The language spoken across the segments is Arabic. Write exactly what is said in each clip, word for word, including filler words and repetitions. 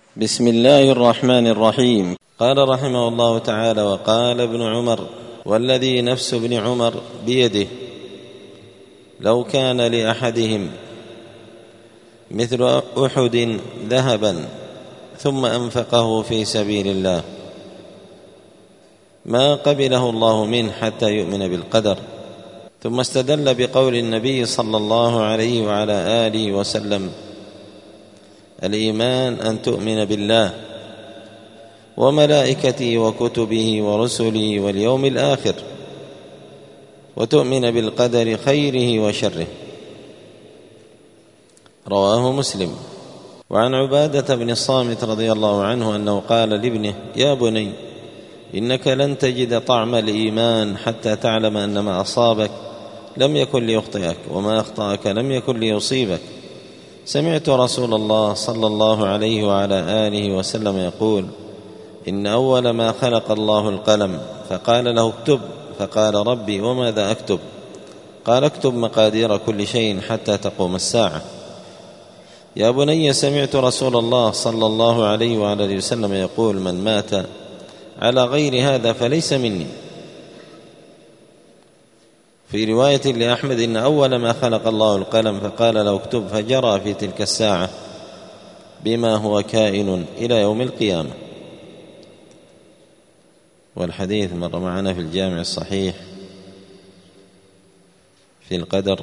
بسم الله الرحمن الرحيم. قال رحمه الله تعالى: وقال ابن عمر: والذي نفس ابن عمر بيده لو كان لأحدهم مثل أحد ذهبا ثم أنفقه في سبيل الله ما قبله الله منه حتى يؤمن بالقدر. ثم استدل بقول النبي صلى الله عليه وعلى آله وسلم: الإيمان أن تؤمن بالله وملائكته وكتبه ورسله واليوم الآخر وتؤمن بالقدر خيره وشره. رواه مسلم. وعن عبادة بن الصامت رضي الله عنه أنه قال لابنه: يا بني، إنك لن تجد طعم الإيمان حتى تعلم أن ما أصابك لم يكن ليخطئك وما أخطأك لم يكن ليصيبك. سمعت رسول الله صلى الله عليه وعلى آله وسلم يقول: إن أول ما خلق الله القلم فقال له اكتب، فقال: ربي وماذا أكتب؟ قال: اكتب مقادير كل شيء حتى تقوم الساعة. يا بني، سمعت رسول الله صلى الله عليه وعلى آله وسلم يقول: من مات على غير هذا فليس مني. في رواية لأحمد: إن أول ما خلق الله القلم فقال له اكتب، فجرى في تلك الساعة بما هو كائن إلى يوم القيامة. والحديث مر معنا في الجامع الصحيح في القدر،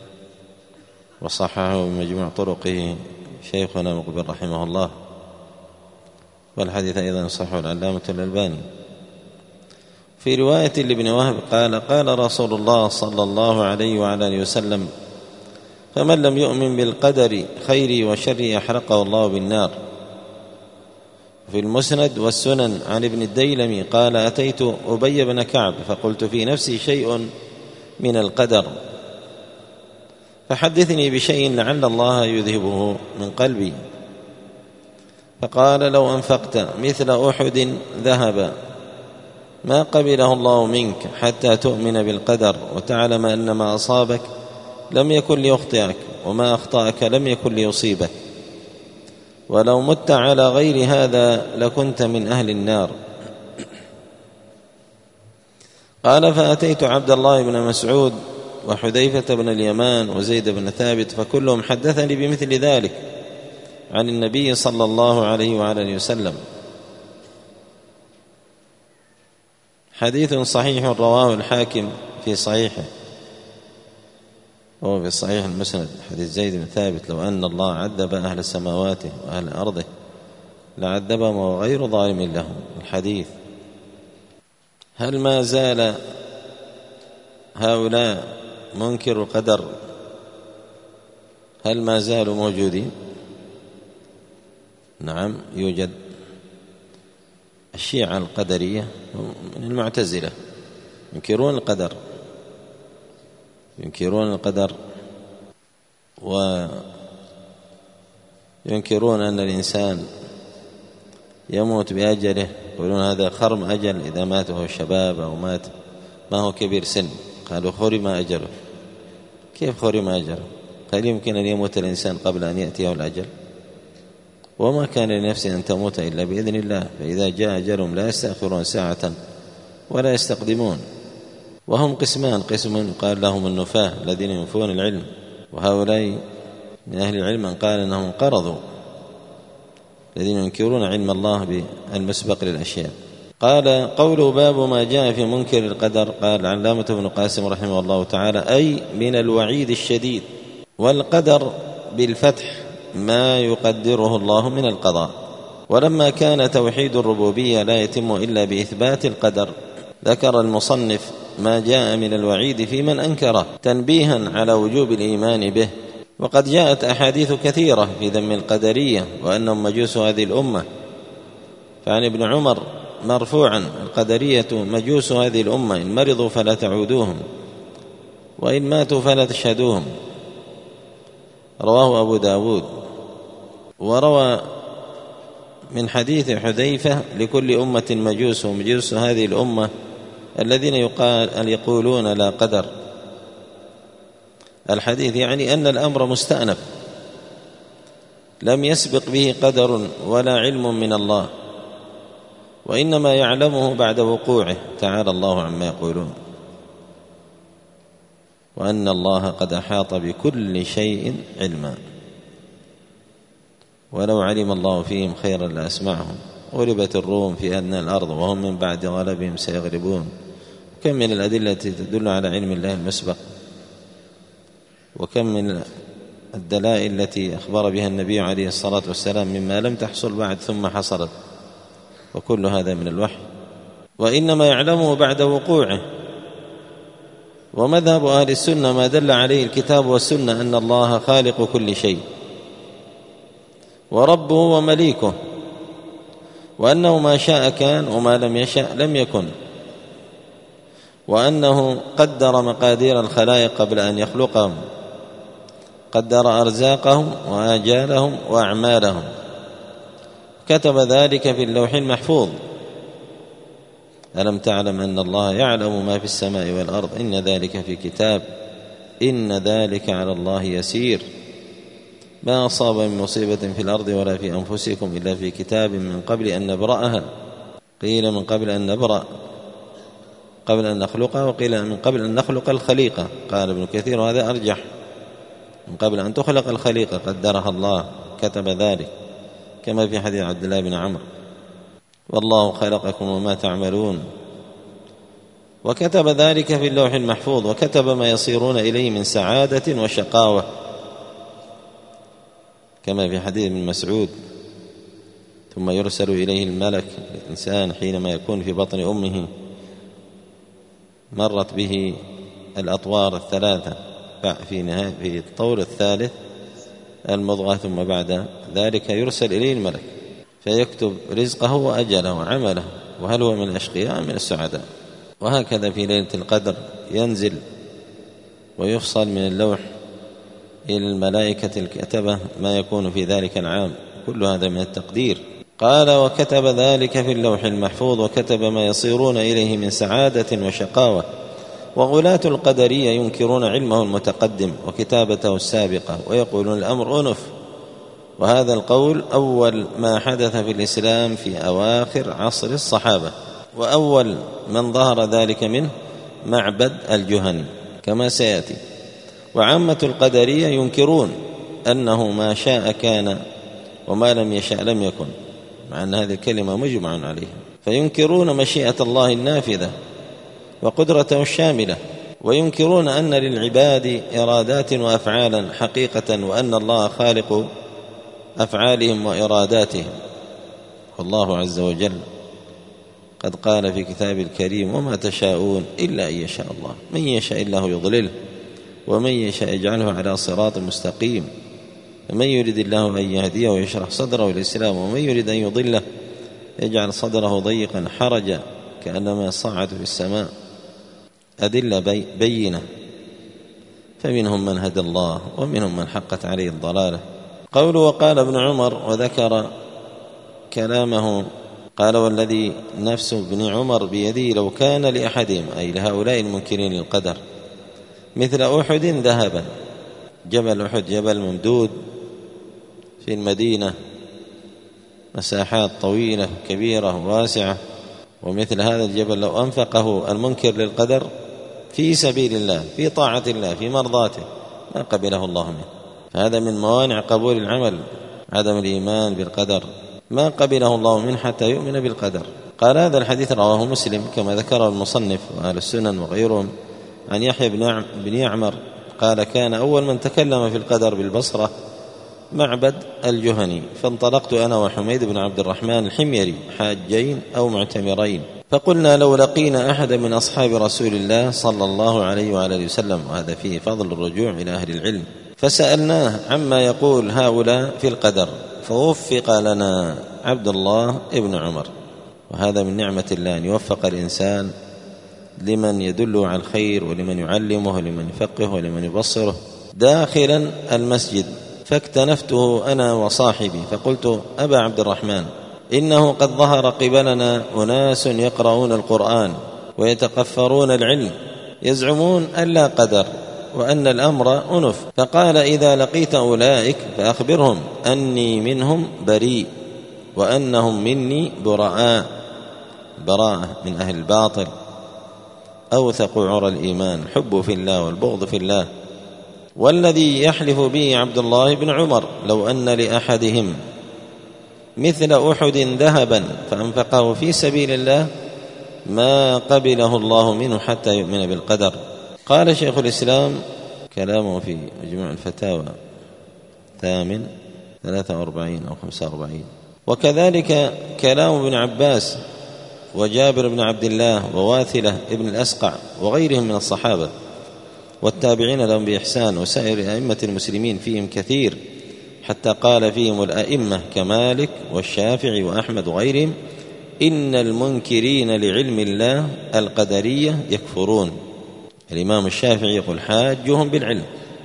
وصححه بمجموع طرقه شيخنا مقبل رحمه الله، والحديث أيضا صححه العلامة الألباني. في رواية لابن وهب قال: قال رسول الله صلى الله عليه وعلى آله وسلم: فمن لم يؤمن بالقدر خيره وشره أحرقه الله بالنار. في المسند والسنن عن ابن الديلمي قال: أتيت أبي بن كعب فقلت في نفسي شيء من القدر فحدثني بشيء لعل الله يذهبه من قلبي. فقال: لو أنفقت مثل أحد ذهبا ما قبله الله منك حتى تؤمن بالقدر وتعلم أن ما أصابك لم يكن ليخطئك وما أخطأك لم يكن ليصيبك، ولو مت على غير هذا لكنت من أهل النار. قال: فأتيت عبد الله بن مسعود وحذيفة بن اليمان وزيد بن ثابت فكلهم حدثني بمثل ذلك عن النبي صلى الله عليه وعلى آله وسلم. حديث صحيح رواه الحاكم في صحيحه، وهو في صحيح المسند، حديث زيد بن ثابت: لو أن الله عذب أهل سماواته وأهل أرضه لعذبهم وهو غير ظالم لهم. الحديث. هل ما زال هؤلاء منكر القدر هل ما زالوا موجودين؟ نعم، يوجد الشيعة القدرية من المعتزلة ينكرون القدر ينكرون القدر وينكرون أن الإنسان يموت بأجله، يقولون هذا خرم أجل، إذا مات وهو شباب أو مات ما هو كبير سن قالوا خرم أجله. كيف خرم أجله؟ هل يمكن أن يموت الإنسان قبل أن يأتيه الأجل؟ وما كان لنفس أن تموت إلا بإذن الله، فإذا جاء أجلهم لا يستأخرون ساعة ولا يستقدمون. وهم قسمان: قسم قال لهم النفاة الذين ينفون العلم، وهؤلاء من أهل العلم من قال أنهم انقرضوا الذين ينكرون علم الله بالمسبق للأشياء. قال: قوله باب ما جاء في منكر القدر. قال علامة ابن قاسم رحمه الله تعالى: أي من الوعيد الشديد. والقدر بالفتح ما يقدره الله من القضاء. ولما كان توحيد الربوبية لا يتم إلا بإثبات القدر، ذكر المصنف ما جاء من الوعيد في من أنكره تنبيها على وجوب الإيمان به. وقد جاءت أحاديث كثيرة في ذم القدرية وأنهم مجوس هذه الأمة. فعن ابن عمر مرفوعا: القدرية مجوس هذه الأمة، إن مرضوا فلا تعودوهم وإن ماتوا فلا تشهدوهم. رواه أبو داود. وروى من حديث حذيفة: لكل أمة مجوس، ومجوس هذه الأمة الذين يقال يقولون لا قدر. الحديث يعني أن الأمر مستأنف، لم يسبق به قدر ولا علم من الله، وإنما يعلمه بعد وقوعه، تعالى الله عما يقولون، وأن الله قد أحاط بكل شيء علما. ولو علم الله فيهم خيرا لأسمعهم. غلبت الروم في أدنى الأرض وهم من بعد غلبهم سيغلبون. كم من الأدلة تدل على علم الله المسبق، وكم من الدلائل التي أخبر بها النبي عليه الصلاة والسلام مما لم تحصل بعد ثم حصلت، وكل هذا من الوحي. وإنما يعلمه بعد وقوعه. ومذهب أهل السنة ما دل عليه الكتاب والسنة أن الله خالق كل شيء وربه ومليكه، وأنه ما شاء كان وما لم يشأ لم يكن، وأنه قدر مقادير الخلائق قبل أن يخلقهم، قدر أرزاقهم وآجالهم وأعمالهم، كتب ذلك في اللوح المحفوظ. ألم تعلم أن الله يعلم ما في السماء والأرض، إن ذلك في كتاب، إن ذلك على الله يسير. ما أصاب من مصيبة في الأرض ولا في أنفسكم إلا في كتاب من قبل أن نبرأها. قيل من قبل أن نبرأ، قبل أن نخلقها، وقيل من قبل أن نخلق الخليقة. قال ابن كثير وهذا أرجح، من قبل أن تخلق الخليقة قدرها الله، كتب ذلك، كما في حديث عبد الله بن عمرو: والله خلقكم وما تعملون. وكتب ذلك في اللوح المحفوظ، وكتب ما يصيرون إليه من سعادة وشقاوة، كما في حديث ابن مسعود: ثم يرسل إليه الملك، الإنسان حينما يكون في بطن أمه مرت به الأطوار الثلاثة، في نهاية في الطور الثالث المضغة، ثم بعد ذلك يرسل إليه الملك فيكتب رزقه وأجله وعمله، وهل هو من الأشقياء من السعداء. وهكذا في ليلة القدر ينزل ويفصل من اللوح إلى الملائكة الكتبة ما يكون في ذلك العام، كل هذا من التقدير. قال: وكتب ذلك في اللوح المحفوظ، وكتب ما يصيرون إليه من سعادة وشقاوة. وغلاة القدرية ينكرون علمه المتقدم وكتابته السابقة، ويقولون الأمر أنف. وهذا القول أول ما حدث في الإسلام في أواخر عصر الصحابة، وأول من ظهر ذلك منه معبد الجهني كما سيأتي. وعامة القدرية ينكرون أنه ما شاء كان وما لم يشاء لم يكن، مع أن هذه الكلمة مجمع عليها. فينكرون مشيئة الله النافذة وقدرته الشاملة، وينكرون أن للعباد إرادات وأفعالا حقيقة، وأن الله خالق أفعالهم وإراداتهم. والله عز وجل قد قال في كتاب الكريم: وما تشاءون إلا أن يشاء الله، من يشاء الله يضلله ومن يشاء يجعله على صراط مستقيم. من يريد الله أن يهديه ويشرح صدره للإسلام، ومن يريد أن يضله يجعل صدره ضيقا حرجا كأنما يصعد في السماء. أدلة بي بينة، فمنهم من هدى الله ومنهم من حقت عليه الضلالة. قول: وقال ابن عمر، وذكر كلامه، قال: والذي نفس ابن عمر بيدي لو كان لأحدهم، أي لهؤلاء المنكرين للقدر، مثل أحد ذهبا، جبل أحد جبل ممدود في المدينة، مساحات طويلة كبيرة واسعة، ومثل هذا الجبل لو أنفقه المنكر للقدر في سبيل الله، في طاعة الله، في مرضاته، ما قبله الله منه. فهذا من موانع قبول العمل، عدم الإيمان بالقدر، ما قبله الله منه حتى يؤمن بالقدر. قال: هذا الحديث رواه مسلم كما ذكره المصنف وأهل السنن وغيرهم عن يحيى بن يعمر قال: كان أول من تكلم في القدر بالبصرة معبد الجهني، فانطلقت أنا وحميد بن عبد الرحمن الحميري حاجين أو معتمرين، فقلنا: لو لقينا أحد من أصحاب رسول الله صلى الله عليه وآله وسلم، وهذا فيه فضل الرجوع إلى أهل العلم، فسألناه عما يقول هؤلاء في القدر، فوفق لنا عبد الله ابن عمر. وهذا من نعمة الله أن يوفق الإنسان لمن يدله على الخير، ولمن يعلمه، ولمن يفقه، ولمن يبصره. داخلا المسجد فاكتنفته أنا وصاحبي، فقلت: أبا عبد الرحمن، إنه قد ظهر قبلنا أناس يقرؤون القرآن ويتقفرون العلم، يزعمون أن لا قدر، وأن الأمر أنف. فقال إذا لقيت أولئك فأخبرهم أني منهم بريء وأنهم مني براء، براءة من أهل الباطل. أوثق عرى الإيمان حب في الله والبغض في الله. والذي يحلف به عبد الله بن عمر لو أن لأحدهم مثل أحد ذهبا فأنفقه في سبيل الله ما قبله الله منه حتى يؤمن بالقدر. قال شيخ الإسلام كلامه في مجموع الفتاوى ثامن ثلاثة وأربعين أو خمسة وأربعين. وكذلك كلام ابن عباس وجابر بن عبد الله وواثلة ابن الأسقع وغيرهم من الصحابة والتابعين لهم بإحسان وسائر أئمة المسلمين فيهم كثير، حتى قال فيهم الأئمة كمالك والشافعي وأحمد وغيرهم إن المنكرين لعلم الله القدرية يكفرون. الإمام الشافعي يقول حاجهم بالعلم،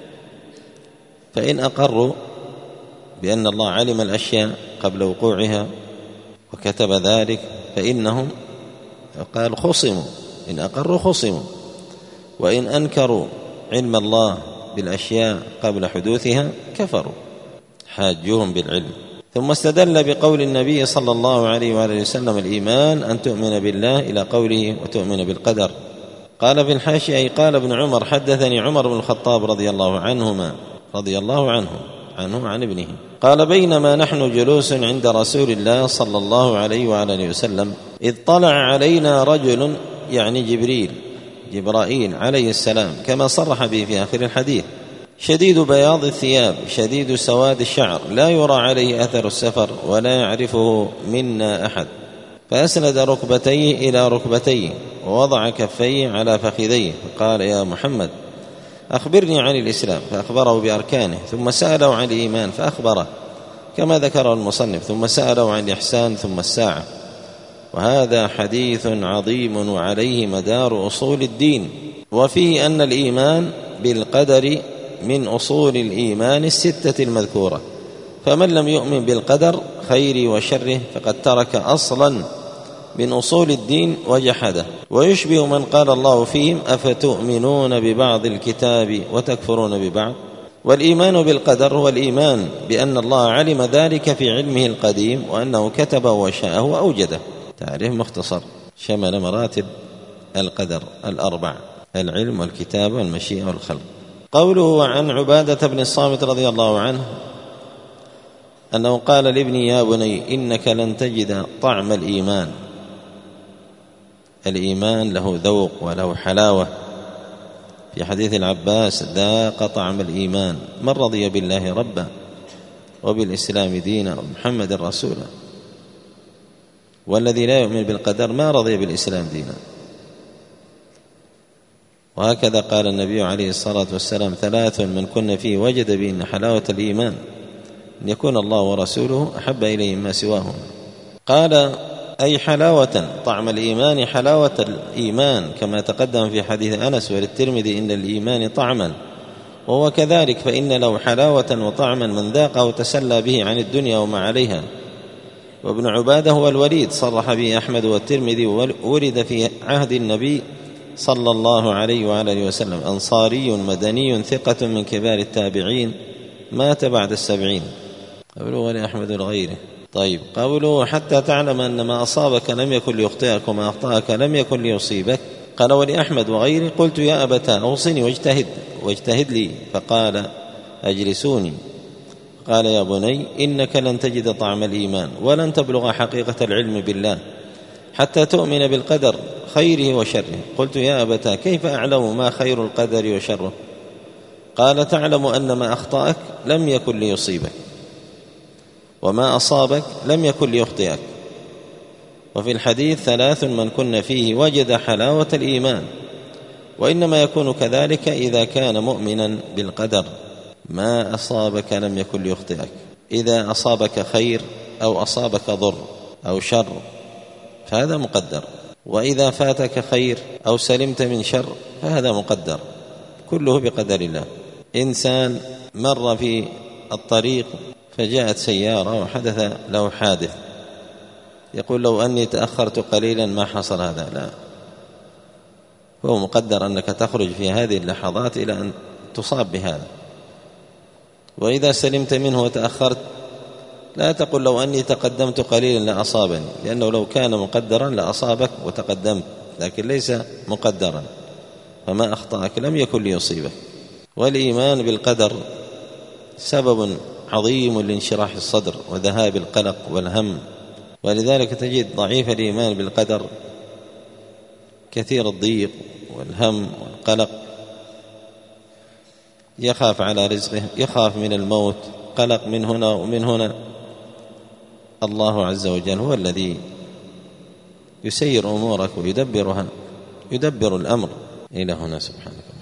فإن أقروا بأن الله علم الأشياء قبل وقوعها وكتب ذلك فإنهم قال خصموا، إن أقروا خصموا، وإن أنكروا علم الله بالأشياء قبل حدوثها كفروا، حاجهم بالعلم. ثم استدل بقول النبي صلى الله عليه وآله وسلم الإيمان أن تؤمن بالله إلى قوله وتؤمن بالقدر. قال في الحاشية قال ابن عمر حدثني عمر بن الخطاب رضي الله عنهما رضي الله عنه عنه عن ابنه قال بينما نحن جلوس عند رسول الله صلى الله عليه وآله وسلم إذ طلع علينا رجل، يعني جبريل جبرائيل عليه السلام كما صرح به في آخر الحديث، شديد بياض الثياب شديد سواد الشعر لا يرى عليه أثر السفر ولا يعرفه منا أحد، فأسند ركبتيه إلى ركبتيه ووضع كفيه على فخذيه فقال يا محمد أخبرني عن الإسلام، فأخبره بأركانه، ثم سأله عن الإيمان فأخبره كما ذكره المصنف، ثم سأله عن الإحسان ثم الساعة. وهذا حديث عظيم وعليه مدار أصول الدين، وفيه أن الإيمان بالقدر من أصول الإيمان الستة المذكورة، فمن لم يؤمن بالقدر خيره وشره فقد ترك أصلا من أصول الدين وجحده. ويشبه من قال الله فيهم أفتؤمنون ببعض الكتاب وتكفرون ببعض. والإيمان بالقدر هو الإيمان بأن الله علم ذلك في علمه القديم وأنه كتبه وشاءه وأوجده. تعريف مختصر شمل مراتب القدر الأربع: العلم والكتابة والمشيئة والخلق. قوله عن عبادة بن الصامت رضي الله عنه أنه قال لابني يا بني إنك لن تجد طعم الإيمان. الإيمان له ذوق وله حلاوة. في حديث العباس ذاق طعم الإيمان من رضي بالله ربا وبالإسلام دينا ومحمد رسولا. والذي لا يؤمن بالقدر ما رضي بالإسلام دينا. وهكذا قال النبي عليه الصلاة والسلام ثلاث من كن فيه وجد بهن حلاوة الإيمان أن يكون الله ورسوله أحب إليه ما سواهما. قال أي حلاوة طعم الإيمان حلاوة الإيمان كما تقدم في حديث أنس وللترمذي إن الإيمان طعما، وهو كذلك فإن له حلاوة وطعما من ذاقه تسلى به عن الدنيا وما عليها. وابن عبادة هو الوليد صرح به أحمد والترمذي، ولد في عهد النبي صلى الله عليه وآله وسلم، أنصاري مدني ثقة من كبار التابعين، مات بعد السبعين. قوله ولأحمد لغيره. طيب قوله حتى تعلم أن ما أصابك لم يكن ليخطئك وما أخطأك لم يكن ليصيبك. قال ولأحمد وغيره قلت يا أبتاه أوصني واجتهد واجتهد لي، فقال أجلسوني. قال يا بني إنك لن تجد طعم الإيمان ولن تبلغ حقيقة العلم بالله حتى تؤمن بالقدر خيره وشره. قلت يا أبتاه كيف أعلم ما خير القدر وشره؟ قال تعلم أن ما أخطأك لم يكن ليصيبك وما أصابك لم يكن ليخطئك. وفي الحديث ثلاث من كن فيه وجد حلاوة الإيمان، وإنما يكون كذلك إذا كان مؤمنا بالقدر. ما أصابك لم يكن ليخطئك، إذا أصابك خير أو أصابك ضر أو شر فهذا مقدر، وإذا فاتك خير أو سلمت من شر فهذا مقدر، كله بقدر الله. إنسان مر في الطريق فجاءت سيارة وحدث له حادث، يقول لو أني تأخرت قليلا ما حصل هذا، لا، هو مقدر أنك تخرج في هذه اللحظات إلى أن تصاب بهذا. وإذا سلمت منه وتأخرت لا تقل لو أني تقدمت قليلا لأصابني، لأنه لو كان مقدرا لأصابك وتقدمت، لكن ليس مقدرا، فما أخطأك لم يكن ليصيبك. والإيمان بالقدر سبب عظيم لانشراح الصدر وذهاب القلق والهم، ولذلك تجد ضعيف الإيمان بالقدر كثير الضيق والهم والقلق، يخاف على رزقه، يخاف من الموت، قلق من هنا ومن هنا. الله عز وجل هو الذي يسير أمورك ويدبرها، يدبر الأمر. إلى هنا سبحانك.